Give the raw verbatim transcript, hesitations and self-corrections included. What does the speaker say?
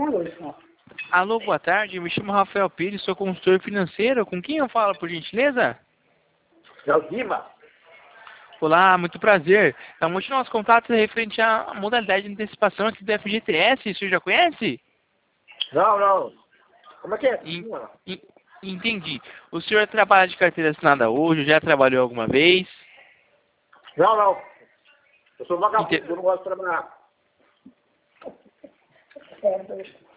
Alô, boa tarde. Me chamo Rafael Pires, sou consultor financeiro. Com quem eu falo, por gentileza? É o Dima. Olá, muito prazer. Então, hoje nosso contato é referente à modalidade de antecipação aqui do F G T S. O senhor já conhece? Não, não. Como é que é? En- en- Entendi. O senhor trabalha de carteira assinada hoje? Já trabalhou alguma vez? Não, não. Eu sou vagabundo, Ente- eu não gosto de trabalhar.